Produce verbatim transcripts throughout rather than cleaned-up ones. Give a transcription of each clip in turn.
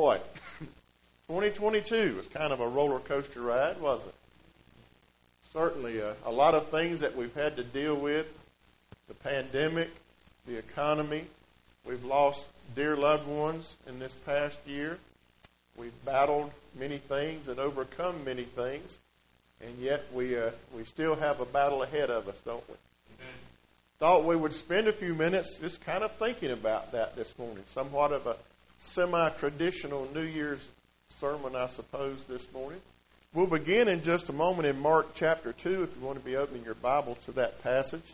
boy, twenty twenty-two was kind of a roller coaster ride, wasn't it? Certainly a, a lot of things that we've had to deal with, the pandemic, the economy. We've lost dear loved ones in this past year. We've battled many things and overcome many things, and yet we uh, we still have a battle ahead of us, don't we? Amen. Thought we would spend a few minutes just kind of thinking about that this morning. Somewhat of a semi-traditional New Year's sermon, I suppose, this morning. We'll begin in just a moment in Mark chapter two, if you want to be opening your Bibles to that passage.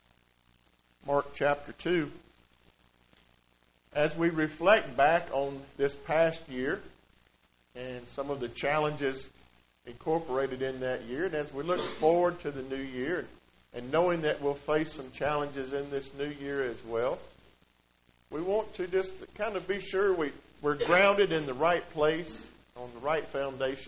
Mark chapter two. As we reflect back on this past year and some of the challenges incorporated in that year, and as we look forward to the new year and knowing that we'll face some challenges in this new year as well, we want to just kind of be sure we, we're grounded in the right place, on the right foundation.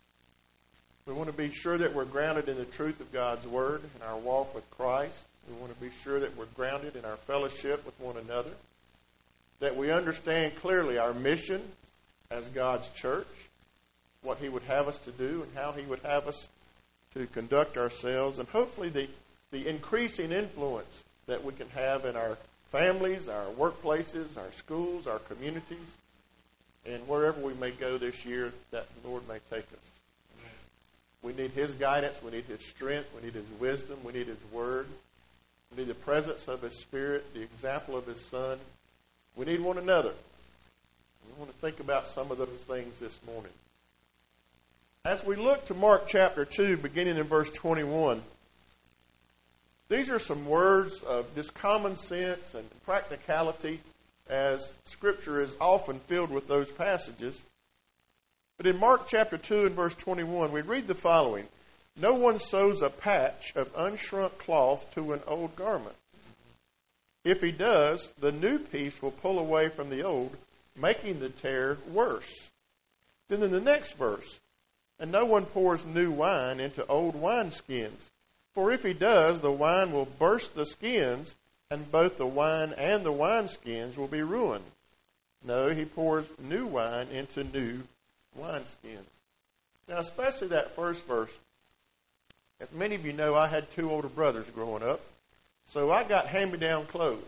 We want to be sure that we're grounded in the truth of God's Word in our walk with Christ. We want to be sure that we're grounded in our fellowship with one another, that we understand clearly our mission as God's church, what He would have us to do and how He would have us to conduct ourselves, and hopefully the, the increasing influence that we can have in our families, our workplaces, our schools, our communities, and wherever we may go this year that the Lord may take us. We need His guidance. We need His strength. We need His wisdom. We need His Word. We need the presence of His Spirit, the example of His Son. We need one another. We want to think about some of those things this morning. As we look to Mark chapter two, beginning in verse twenty-one, these are some words of just common sense and practicality, as Scripture is often filled with those passages. But in Mark chapter two and verse twenty-one, we read the following: "No one sews a patch of unshrunk cloth to an old garment. If he does, the new piece will pull away from the old, making the tear worse." Then in the next verse, "And no one pours new wine into old wineskins, for if he does, the wine will burst the skins, and both the wine and the wineskins will be ruined. No, he pours new wine into new wineskins." Now, especially that first verse. As many of you know, I had two older brothers growing up, so I got hand-me-down clothes.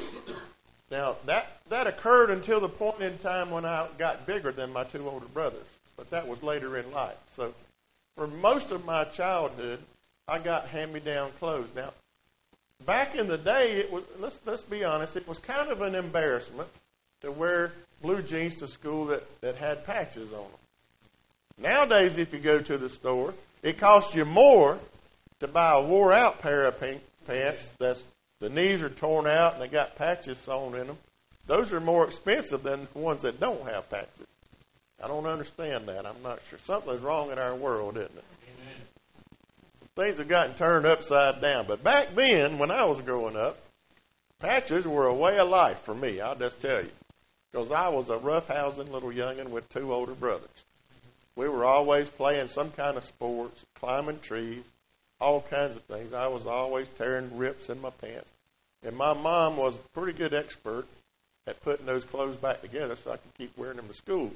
Now, that, that occurred until the point in time when I got bigger than my two older brothers, but that was later in life. So for most of my childhood, I got hand-me-down clothes. Now, back in the day, it was let's let's be honest, it was kind of an embarrassment to wear blue jeans to school that, that had patches on them. Nowadays, if you go to the store, it costs you more to buy a wore-out pair of pants that's the knees are torn out and they got patches sewn in them. Those are more expensive than the ones that don't have patches. I don't understand that. I'm not sure. Something's wrong in our world, isn't it? Amen. Things have gotten turned upside down. But back then, when I was growing up, patches were a way of life for me, I'll just tell you. Because I was a roughhousing little youngin' with two older brothers. We were always playing some kind of sports, climbing trees, all kinds of things. I was always tearing rips in my pants. And my mom was a pretty good expert at putting those clothes back together so I could keep wearing them to school.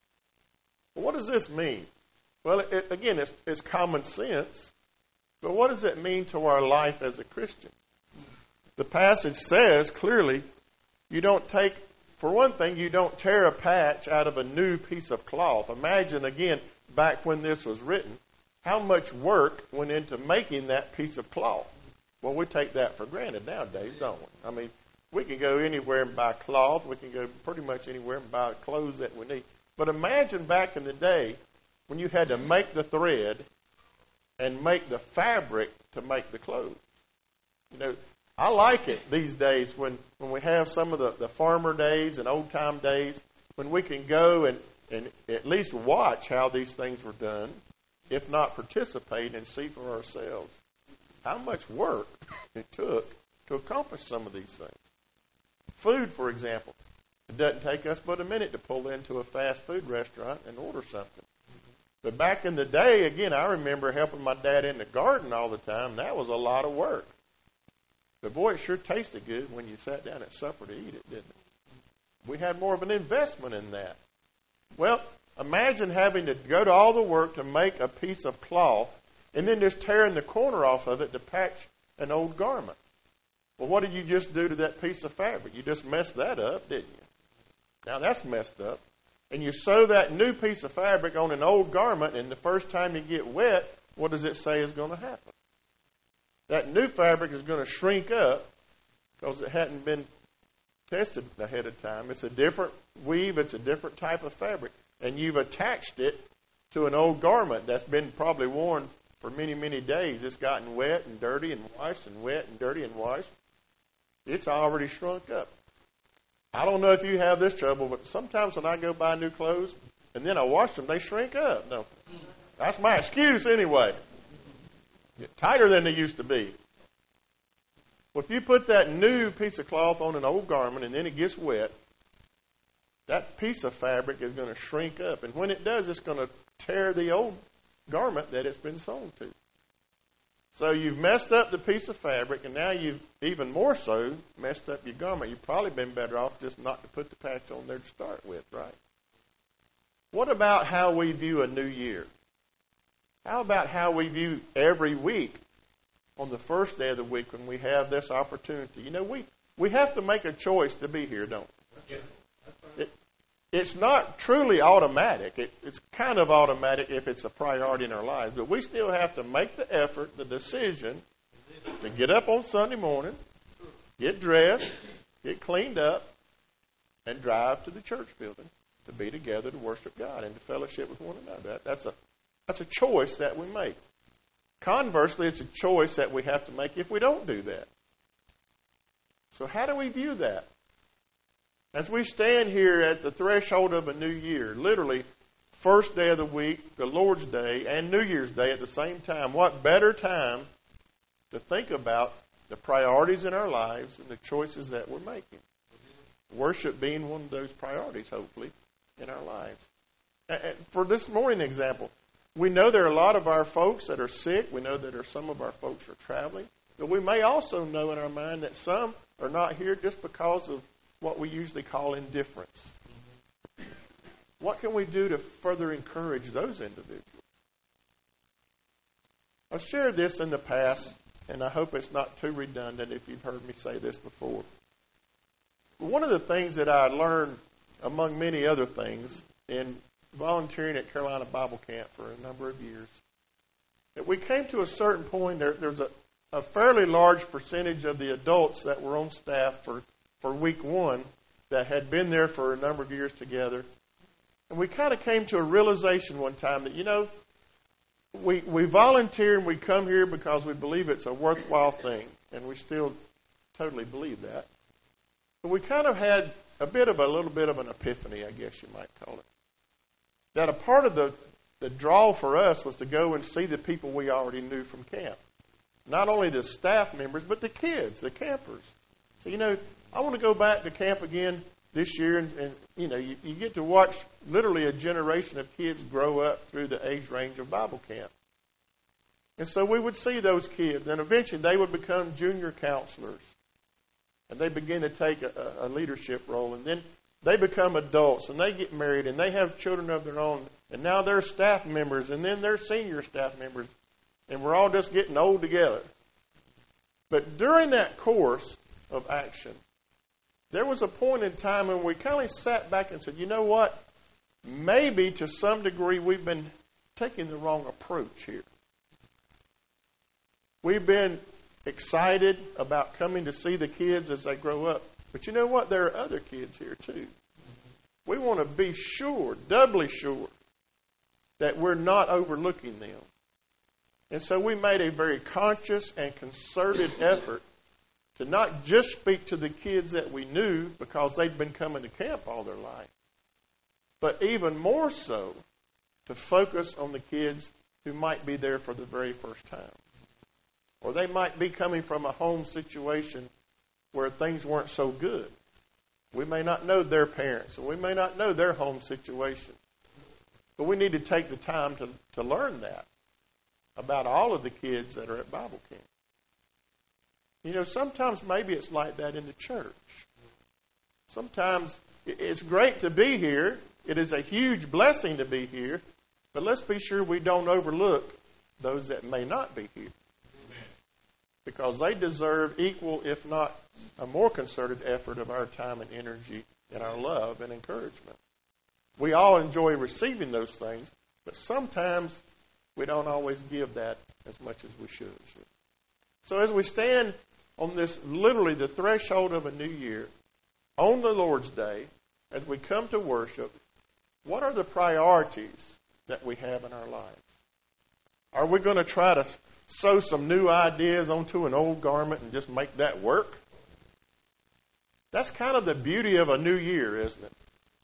But what does this mean? Well, it, again, it's, it's common sense. But what does it mean to our life as a Christian? The passage says clearly, you don't take, for one thing, you don't tear a patch out of a new piece of cloth. Imagine, again, back when this was written, how much work went into making that piece of cloth. Well, we take that for granted nowadays, don't we? I mean, we can go anywhere and buy cloth. We can go pretty much anywhere and buy the clothes that we need. But imagine back in the day when you had to make the thread and make the fabric to make the clothes. You know, I like it these days when, when we have some of the, the farmer days and old-time days when we can go and, and at least watch how these things were done, if not participate and see for ourselves how much work it took to accomplish some of these things. Food, for example. It doesn't take us but a minute to pull into a fast food restaurant and order something. But back in the day, again, I remember helping my dad in the garden all the time. That was a lot of work. But boy, it sure tasted good when you sat down at supper to eat it, didn't it? We had more of an investment in that. Well, imagine having to go to all the work to make a piece of cloth and then just tearing the corner off of it to patch an old garment. Well, what did you just do to that piece of fabric? You just messed that up, didn't you? Now that's messed up. And you sew that new piece of fabric on an old garment, and the first time you get wet, what does it say is going to happen? That new fabric is going to shrink up because it hadn't been tested ahead of time. It's a different weave. It's a different type of fabric. And you've attached it to an old garment that's been probably worn for many, many days. It's gotten wet and dirty and washed and wet and dirty and washed. It's already shrunk up. I don't know if you have this trouble, but sometimes when I go buy new clothes and then I wash them, they shrink up. No, that's my excuse anyway. Get tighter than they used to be. Well, if you put that new piece of cloth on an old garment and then it gets wet, that piece of fabric is going to shrink up. And when it does, it's going to tear the old garment that it's been sewn to. So you've messed up the piece of fabric, and now you've even more so messed up your garment. You've probably been better off just not to put the patch on there to start with, right? What about how we view a new year? How about how we view every week on the first day of the week when we have this opportunity? You know, we, we have to make a choice to be here, don't we? Yes. It, it's not truly automatic. It, it's kind of automatic if it's a priority in our lives, but we still have to make the effort, the decision to get up on Sunday morning, get dressed, get cleaned up, and drive to the church building to be together to worship God and to fellowship with one another. That, that's a that's a choice that we make. Conversely, it's a choice that we have to make if we don't do that. So how do we view that? As we stand here at the threshold of a new year, literally first day of the week, the Lord's Day, and New Year's Day at the same time, what better time to think about the priorities in our lives and the choices that we're making? Worship being one of those priorities, hopefully, in our lives. And for this morning example, we know there are a lot of our folks that are sick. We know that there are some of our folks who are traveling. But we may also know in our mind that some are not here just because of what we usually call indifference. What can we do to further encourage those individuals? I've shared this in the past, and I hope it's not too redundant if you've heard me say this before. One of the things that I learned, among many other things, in volunteering at Carolina Bible Camp for a number of years, that we came to a certain point, there, there was a, a fairly large percentage of the adults that were on staff for for week one that had been there for a number of years together. And we kind of came to a realization one time that, you know, we, we volunteer and we come here because we believe it's a worthwhile thing. And we still totally believe that. But we kind of had a bit of a little bit of an epiphany, I guess you might call it. That a part of the, the draw for us was to go and see the people we already knew from camp. Not only the staff members, but the kids, the campers. So, you know, I want to go back to camp again this year, and, and you know, you, you get to watch literally a generation of kids grow up through the age range of Bible camp. And so we would see those kids, and eventually they would become junior counselors, and they begin to take a, a leadership role, and then they become adults, and they get married, and they have children of their own, and now they're staff members, and then they're senior staff members, and we're all just getting old together. But during that course of action, there was a point in time when we kind of sat back and said, you know what? Maybe to some degree we've been taking the wrong approach here. We've been excited about coming to see the kids as they grow up. But you know what? There are other kids here too. We want to be sure, doubly sure, that we're not overlooking them. And so we made a very conscious and concerted effort to not just speak to the kids that we knew because they'd been coming to camp all their life, but even more so to focus on the kids who might be there for the very first time. Or they might be coming from a home situation where things weren't so good. We may not know their parents, and we may not know their home situation. But we need to take the time to, to learn that about all of the kids that are at Bible camp. You know, sometimes maybe it's like that in the church. Sometimes it's great to be here. It is a huge blessing to be here, but let's be sure we don't overlook those that may not be here. Because they deserve equal, if not a more concerted effort of our time and energy and our love and encouragement. We all enjoy receiving those things, but sometimes we don't always give that as much as we should. So as we stand on this, literally the threshold of a new year, on the Lord's Day, as we come to worship, what are the priorities that we have in our lives? Are we going to try to sew some new ideas onto an old garment and just make that work? That's kind of the beauty of a new year, isn't it?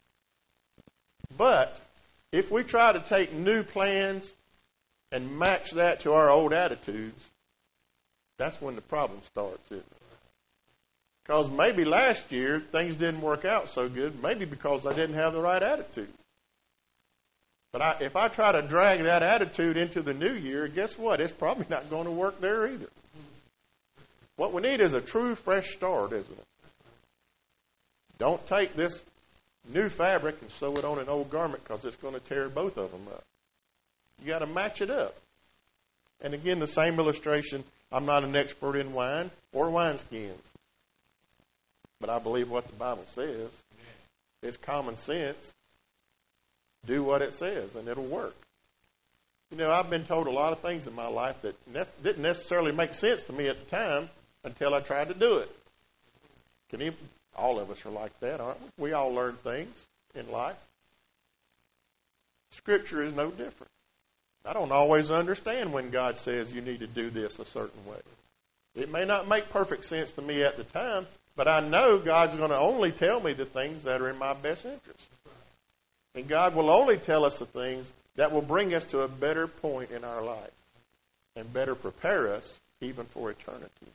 But if we try to take new plans and match that to our old attitudes, that's when the problem starts, isn't it? Because maybe last year things didn't work out so good, maybe because I didn't have the right attitude. But I, if I try to drag that attitude into the new year, guess what? It's probably not going to work there either. What we need is a true fresh start, isn't it? Don't take this new fabric and sew it on an old garment because it's going to tear both of them up. You got to match it up. And again, the same illustration, I'm not an expert in wine or wineskins. But I believe what the Bible says. It's common sense. Do what it says, and it'll work. You know, I've been told a lot of things in my life that ne- didn't necessarily make sense to me at the time until I tried to do it. Can you, all of us are like that, aren't we? We all learn things in life. Scripture is no different. I don't always understand when God says you need to do this a certain way. It may not make perfect sense to me at the time, but I know God's going to only tell me the things that are in my best interest. And God will only tell us the things that will bring us to a better point in our life and better prepare us even for eternity.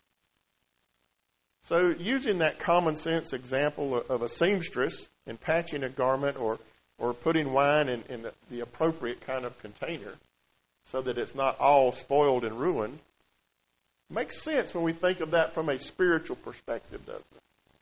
So using that common sense example of a seamstress and patching a garment or, or putting wine in, in the, the appropriate kind of container so that it's not all spoiled and ruined, makes sense when we think of that from a spiritual perspective, doesn't it?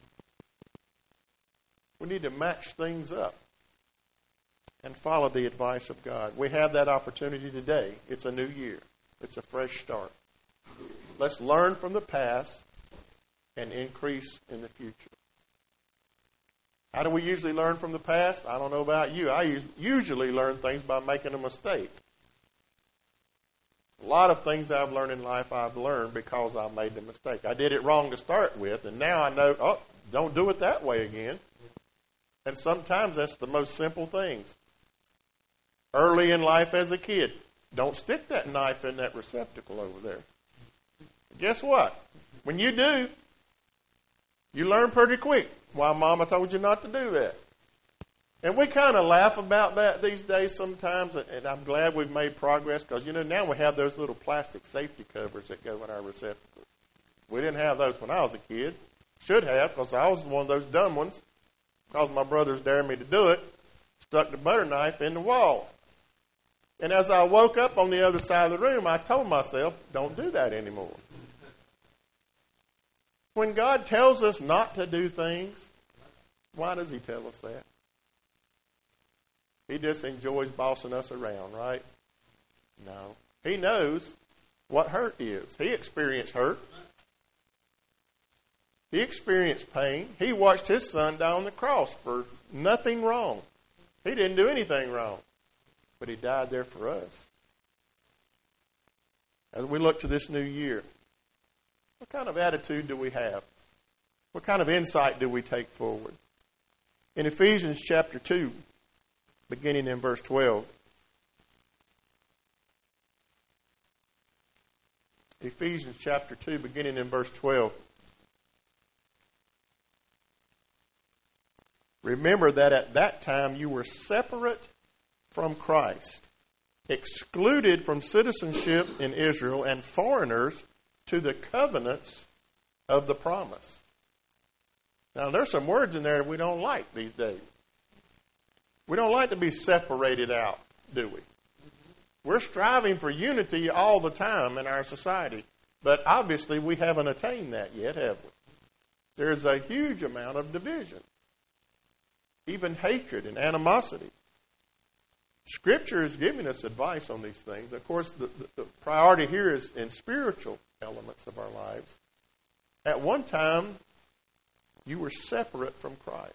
We need to match things up and follow the advice of God. We have that opportunity today. It's a new year. It's a fresh start. Let's learn from the past and increase in the future. How do we usually learn from the past? I don't know about you. I usually learn things by making a mistake. A lot of things I've learned in life I've learned because I made the mistake. I did it wrong to start with, and now I know, oh, don't do it that way again. And sometimes that's the most simple things. Early in life as a kid, don't stick that knife in that receptacle over there. Guess what? When you do, you learn pretty quick why Mama told you not to do that. And we kind of laugh about that these days sometimes, and I'm glad we've made progress because, you know, now we have those little plastic safety covers that go in our receptacles. We didn't have those when I was a kid. Should have, because I was one of those dumb ones, because my brothers dared me to do it, stuck the butter knife in the wall. And as I woke up on the other side of the room, I told myself, don't do that anymore. When God tells us not to do things, why does He tell us that? He just enjoys bossing us around, right? No. He knows what hurt is. He experienced hurt. He experienced pain. He watched His Son die on the cross for nothing wrong. He didn't do anything wrong. But He died there for us. As we look to this new year, what kind of attitude do we have? What kind of insight do we take forward? In Ephesians chapter two, beginning in verse twelve. Ephesians chapter two, beginning in verse twelve. Remember that at that time you were separate from Christ, excluded from citizenship in Israel, and foreigners to the covenants of the promise. Now, there's some words in there we don't like these days. We don't like to be separated out, do we? We're striving for unity all the time in our society, but obviously we haven't attained that yet, have we? There's a huge amount of division, even hatred and animosity. Scripture is giving us advice on these things. Of course, the, the, the priority here is in spiritual elements of our lives. At one time, you were separate from Christ.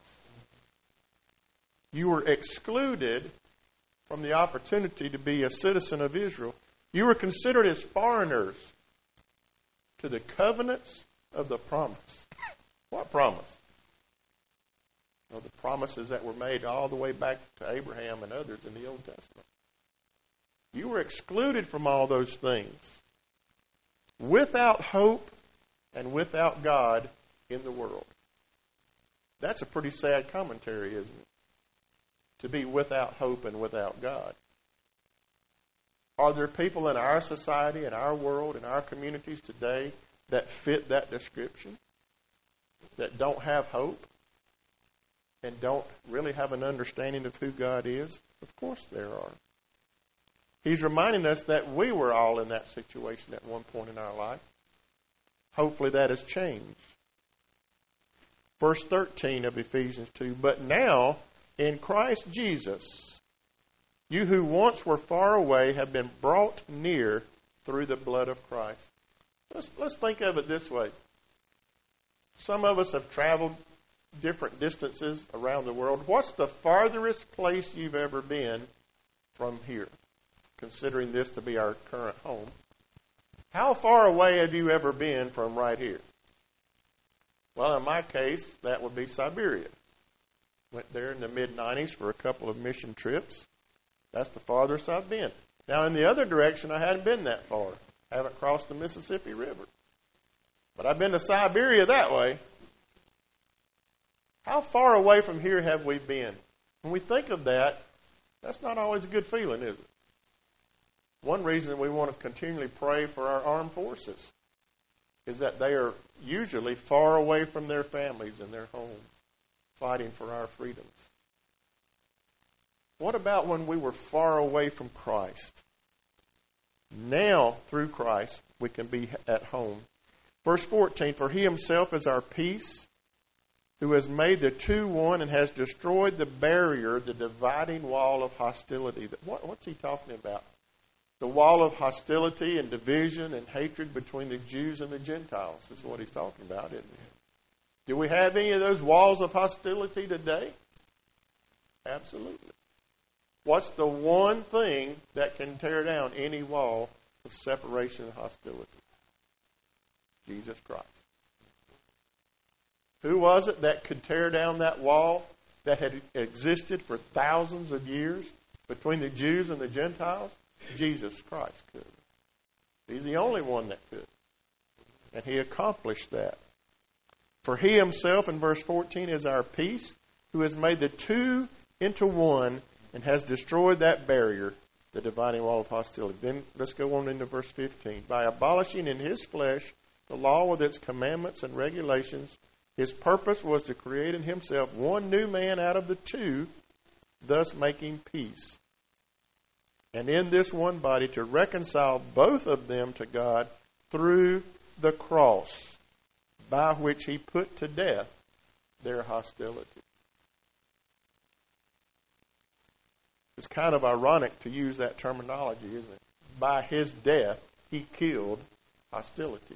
You were excluded from the opportunity to be a citizen of Israel. You were considered as foreigners to the covenants of the promise. What promise? Well, the promises that were made all the way back to Abraham and others in the Old Testament. You were excluded from all those things. Without hope and without God in the world. That's a pretty sad commentary, isn't it? To be without hope and without God. Are there people in our society, in our world, in our communities today that fit that description? That don't have hope? And don't really have an understanding of who God is? Of course there are. He's reminding us that we were all in that situation at one point in our life. Hopefully that has changed. Verse thirteen of Ephesians two, but now in Christ Jesus, you who once were far away have been brought near through the blood of Christ. Let's, let's think of it this way. Some of us have traveled different distances around the world. What's the farthest place you've ever been from here, considering this to be our current home? How far away have you ever been from right here? Well, in my case, that would be Siberia. Went there in the mid nineties for a couple of mission trips. That's the farthest I've been. Now, in the other direction, I hadn't been that far. I haven't crossed the Mississippi River. But I've been to Siberia that way. How far away from here have we been? When we think of that, that's not always a good feeling, is it? One reason we want to continually pray for our armed forces is that they are usually far away from their families and their homes, fighting for our freedoms. What about when we were far away from Christ? Now, through Christ, we can be at home. Verse fourteen, for he himself is our peace, who has made the two one and has destroyed the barrier, the dividing wall of hostility. What, what's he talking about? The wall of hostility and division and hatred between the Jews and the Gentiles is what he's talking about, isn't it? Do we have any of those walls of hostility today? Absolutely. What's the one thing that can tear down any wall of separation and hostility? Jesus Christ. Who was it that could tear down that wall that had existed for thousands of years between the Jews and the Gentiles? Jesus Christ could. He's the only one that could. And he accomplished that. For he himself, in verse fourteen, is our peace, who has made the two into one and has destroyed that barrier, the dividing wall of hostility. Then let's go on into verse fifteen. By abolishing in his flesh the law with its commandments and regulations, his purpose was to create in himself one new man out of the two, thus making peace. And in this one body to reconcile both of them to God through the cross, by which he put to death their hostility. It's kind of ironic to use that terminology, isn't it? By his death, he killed hostility.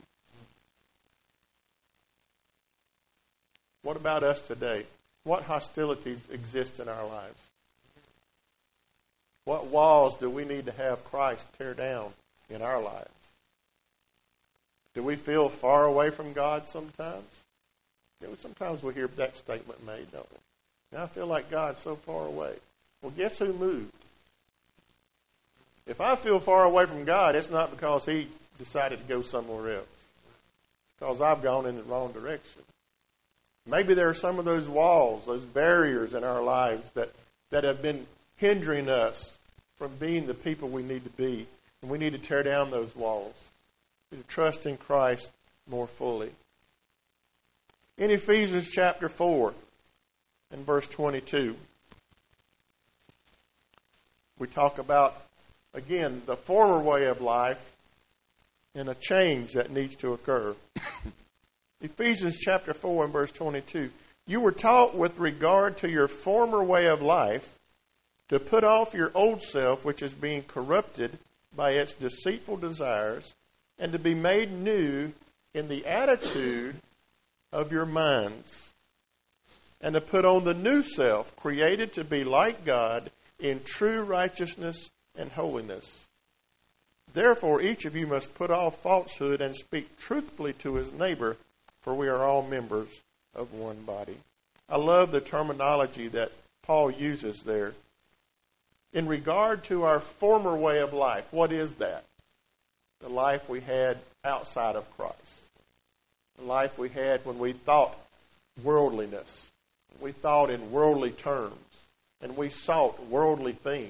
What about us today? What hostilities exist in our lives? What walls do we need to have Christ tear down in our lives? Do we feel far away from God sometimes? You know, sometimes we hear that statement made, don't we? Now I feel like God's so far away. Well, guess who moved? If I feel far away from God, it's not because he decided to go somewhere else. It's because I've gone in the wrong direction. Maybe there are some of those walls, those barriers in our lives that, that have been hindering us from being the people we need to be. And we need to tear down those walls. We need to trust in Christ more fully. In Ephesians chapter four and verse twenty-two, we talk about, again, the former way of life and a change that needs to occur. Ephesians chapter four and verse twenty-two. You were taught with regard to your former way of life to put off your old self, which is being corrupted by its deceitful desires, and to be made new in the attitude of your minds, and to put on the new self, created to be like God in true righteousness and holiness. Therefore, each of you must put off falsehood and speak truthfully to his neighbor, for we are all members of one body. I love the terminology that Paul uses there. In regard to our former way of life, what is that? The life we had outside of Christ. The life we had when we thought worldliness. We thought in worldly terms. And we sought worldly things.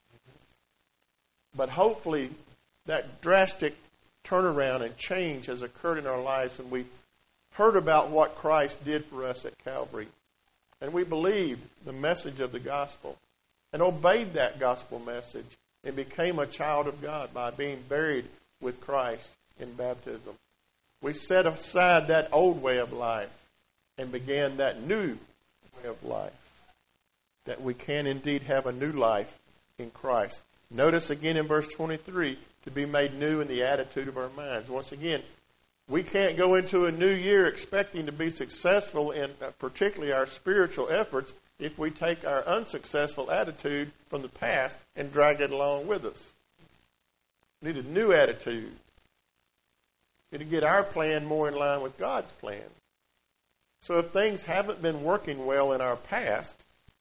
But hopefully that drastic turnaround and change has occurred in our lives, and we heard about what Christ did for us at Calvary. And we believed the message of the gospel and obeyed that gospel message and became a child of God by being buried with Christ in baptism. We set aside that old way of life and began that new way of life, that we can indeed have a new life in Christ. Notice again in verse twenty-three, to be made new in the attitude of our minds. Once again, we can't go into a new year expecting to be successful in uh, particularly our spiritual efforts if we take our unsuccessful attitude from the past and drag it along with us. We need a new attitude. We need to get our plan more in line with God's plan. So if things haven't been working well in our past,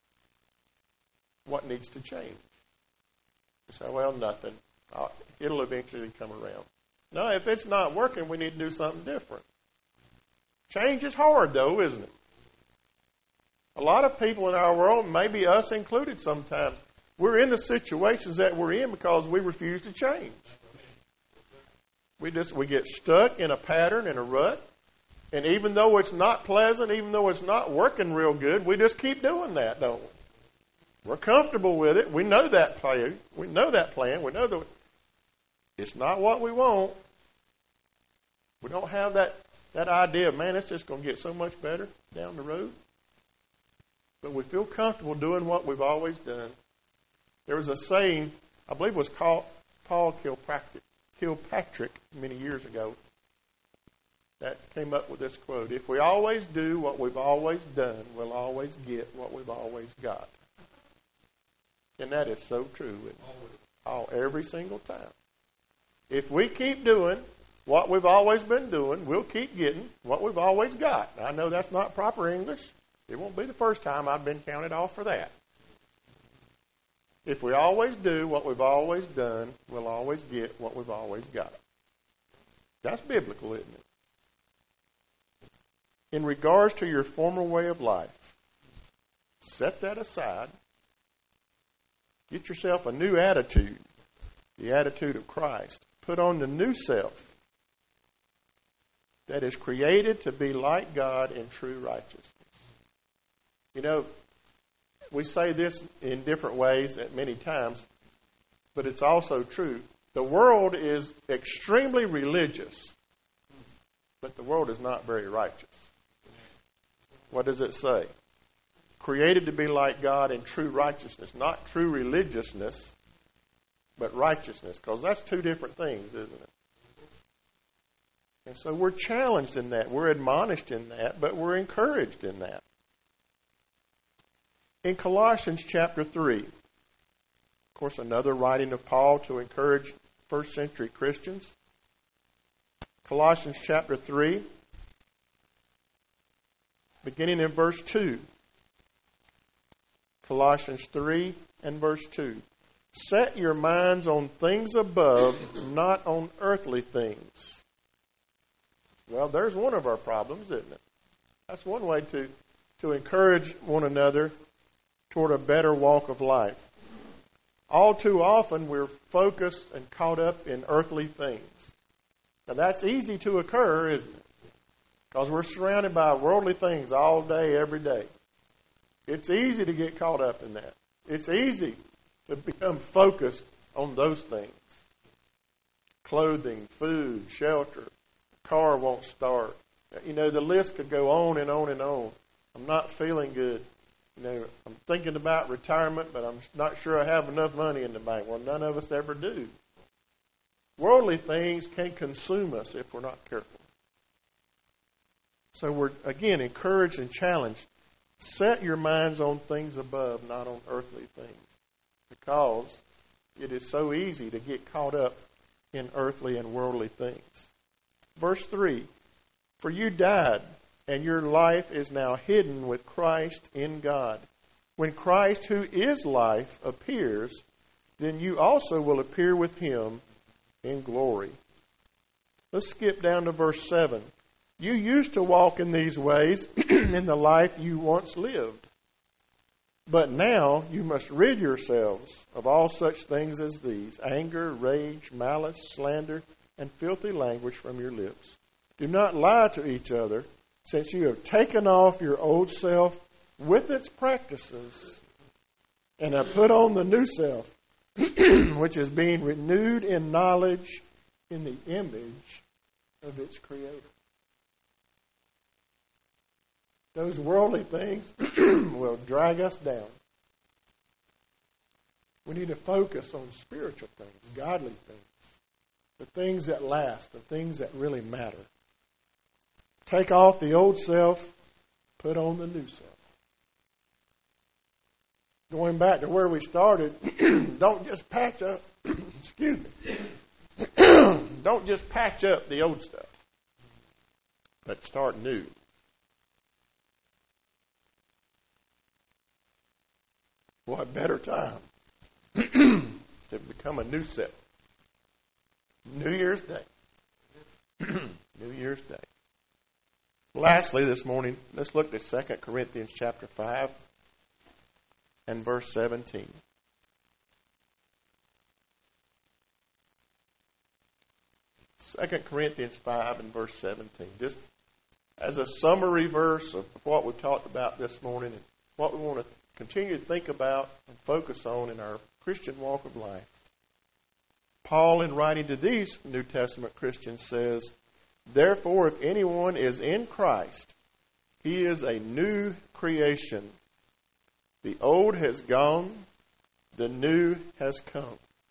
what needs to change? You say, well, nothing. Uh, it'll eventually come around. No, if it's not working, we need to do something different. Change is hard, though, isn't it? A lot of people in our world, maybe us included sometimes, we're in the situations that we're in because we refuse to change. We just we get stuck in a pattern, in a rut, and even though it's not pleasant, even though it's not working real good, we just keep doing that, don't we? We're comfortable with it. We know that plan. We know that plan. We know that it's not what we want. We don't have that, that idea of, man, it's just going to get so much better down the road. But we feel comfortable doing what we've always done. There was a saying, I believe it was called Paul Kilpatrick, Kilpatrick many years ago, that came up with this quote: if we always do what we've always done, we'll always get what we've always got. And that is so true. All, every single time. If we keep doing what we've always been doing, we'll keep getting what we've always got. I know that's not proper English. It won't be the first time I've been counted off for that. If we always do what we've always done, we'll always get what we've always got. That's biblical, isn't it? In regards to your former way of life, set that aside. Get yourself a new attitude, the attitude of Christ. Put on the new self that is created to be like God in true righteousness. You know, we say this in different ways at many times, but it's also true. The world is extremely religious, but the world is not very righteous. What does it say? Created to be like God in true righteousness. Not true religiousness, but righteousness. Because that's two different things, isn't it? And so we're challenged in that. We're admonished in that, but we're encouraged in that. In Colossians chapter three, of course, another writing of Paul to encourage first century Christians. Colossians chapter three, beginning in verse two. Colossians three and verse two. Set your minds on things above, not on earthly things. Well, there's one of our problems, isn't it? That's one way to, to encourage one another toward a better walk of life. All too often, we're focused and caught up in earthly things. Now, that's easy to occur, isn't it? Because we're surrounded by worldly things all day, every day. It's easy to get caught up in that. It's easy to become focused on those things. Clothing, food, shelter, car won't start. You know, the list could go on and on and on. I'm not feeling good. You know, I'm thinking about retirement, but I'm not sure I have enough money in the bank. Well, none of us ever do. Worldly things can consume us if we're not careful. So we're, again, encouraged and challenged. Set your minds on things above, not on earthly things. Because it is so easy to get caught up in earthly and worldly things. Verse three, for you died, and your life is now hidden with Christ in God. When Christ, who is life, appears, then you also will appear with him in glory. Let's skip down to verse seven. You used to walk in these ways in the life you once lived. But now you must rid yourselves of all such things as these: anger, rage, malice, slander, and filthy language from your lips. Do not lie to each other, since you have taken off your old self with its practices and have put on the new self, which is being renewed in knowledge in the image of its Creator. Those worldly things will drag us down. We need to focus on spiritual things, godly things, the things that last, the things that really matter. Take off the old self, put on the new self. Going back to where we started, don't just patch up, excuse me, don't just patch up the old stuff, but start new. What better time to become a new self? New Year's Day. New Year's Day. Lastly, this morning, let's look at Second Corinthians chapter five and verse seventeen. Second Corinthians five and verse seventeen. Just as a summary verse of what we talked about this morning and what we want to continue to think about and focus on in our Christian walk of life. Paul, in writing to these New Testament Christians, says, therefore, if anyone is in Christ, he is a new creation. The old has gone, the new has come.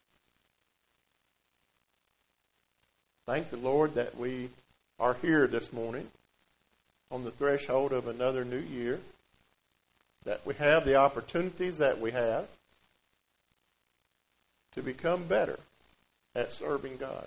Thank the Lord that we are here this morning on the threshold of another new year, that we have the opportunities that we have to become better at serving God.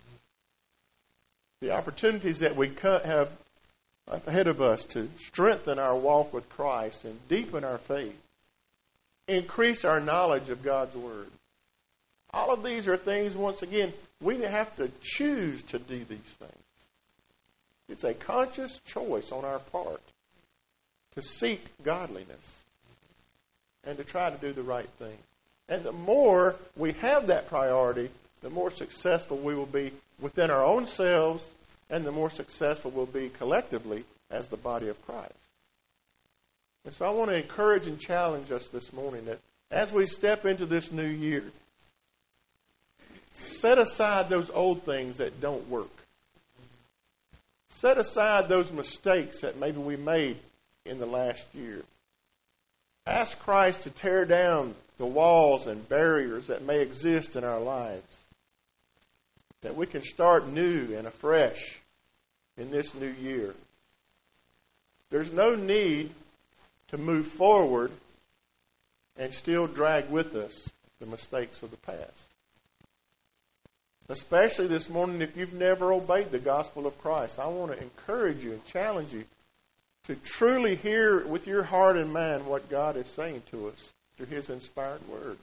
The opportunities that we have ahead of us to strengthen our walk with Christ and deepen our faith, increase our knowledge of God's Word. All of these are things, once again, we have to choose to do these things. It's a conscious choice on our part to seek godliness and to try to do the right thing. And the more we have that priority, the more successful we will be within our own selves, and the more successful we'll be collectively as the body of Christ. And so I want to encourage and challenge us this morning that as we step into this new year, set aside those old things that don't work. Set aside those mistakes that maybe we made in the last year. Ask Christ to tear down the walls and barriers that may exist in our lives, that we can start new and afresh in this new year. There's no need to move forward and still drag with us the mistakes of the past. Especially this morning, if you've never obeyed the gospel of Christ, I want to encourage you and challenge you to truly hear with your heart and mind what God is saying to us through His inspired Word.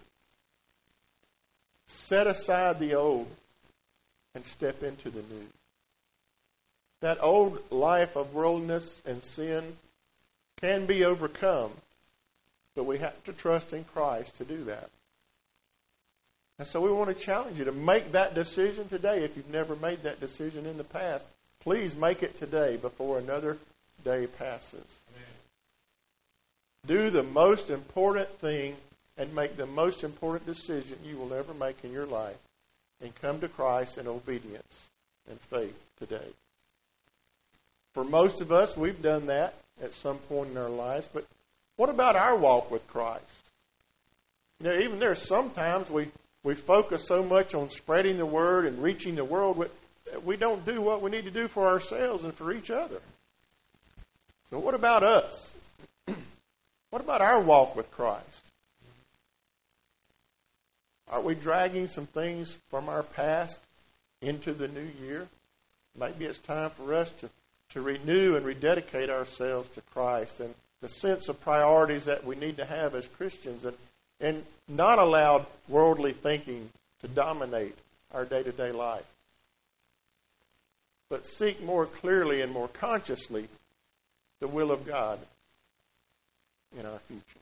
Set aside the old and step into the new. That old life of worldliness and sin can be overcome, but we have to trust in Christ to do that. And so we want to challenge you to make that decision today. If you've never made that decision in the past, please make it today before another day passes. Amen. Do the most important thing and make the most important decision you will ever make in your life, and come to Christ in obedience and faith today. For most of us, we've done that at some point in our lives, but What about our walk with Christ? You know, even there, sometimes we, we focus so much on spreading the word and reaching the world, we, we don't do what we need to do for ourselves and for each other. So what about us? What about our walk with Christ? Are we dragging some things from our past into the new year? Maybe it's time for us to, to renew and rededicate ourselves to Christ and the sense of priorities that we need to have as Christians, and, and not allow worldly thinking to dominate our day-to-day life, but seek more clearly and more consciously the will of God in our future.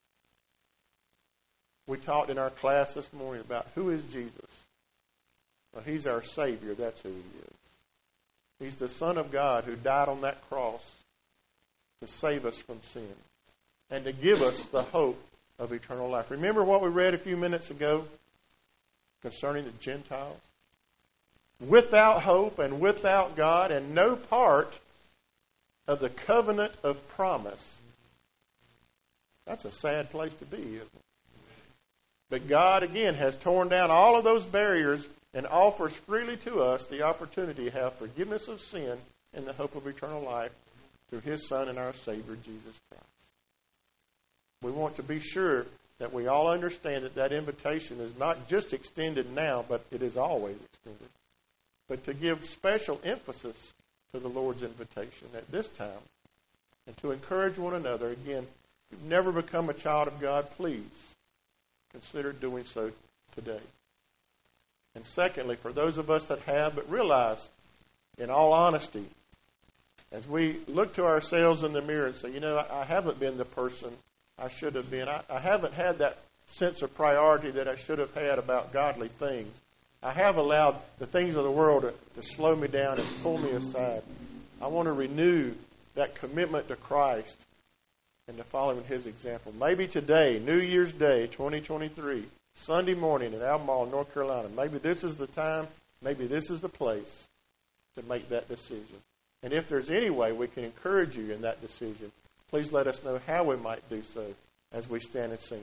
We talked in our class this morning about who is Jesus. Well, He's our Savior. That's who He is. He's the Son of God who died on that cross to save us from sin and to give us the hope of eternal life. Remember what we read a few minutes ago concerning the Gentiles? Without hope and without God and no part of the covenant of promise. That's a sad place to be, isn't it? But God, again, has torn down all of those barriers and offers freely to us the opportunity to have forgiveness of sin and the hope of eternal life through His Son and our Savior, Jesus Christ. We want to be sure that we all understand that that invitation is not just extended now, but it is always extended. But to give special emphasis to the Lord's invitation at this time and to encourage one another. Again, if you've never become a child of God, please consider doing so today. And secondly, for those of us that have, but realize, in all honesty, as we look to ourselves in the mirror and say, you know, I, I haven't been the person I should have been. I, I haven't had that sense of priority that I should have had about godly things. I have allowed the things of the world to, to slow me down and pull me aside. I want to renew that commitment to Christ and to following His example. Maybe today, New Year's Day, twenty twenty-three, Sunday morning at Albemarle, North Carolina, maybe this is the time, maybe this is the place to make that decision. And if there's any way we can encourage you in that decision, please let us know how we might do so as we stand and sing.